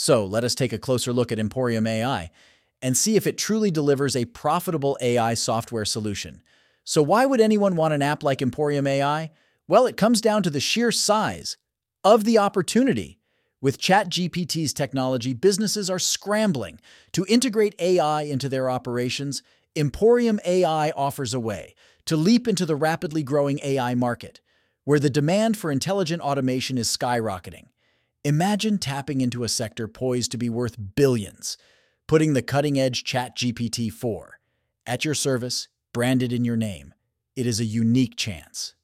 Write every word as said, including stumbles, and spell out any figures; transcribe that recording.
So let us take a closer look at Emporium A I and see if it truly delivers a profitable A I software solution. So why would anyone want an app like Emporium A I? Well, it comes down to the sheer size of the opportunity. With ChatGPT's technology, businesses are scrambling to integrate A I into their operations. Emporium A I offers a way to leap into the rapidly growing A I market, where the demand for intelligent automation is skyrocketing. Imagine tapping into a sector poised to be worth billions, putting the cutting-edge ChatGPT four at your service, branded in your name. It is a unique chance.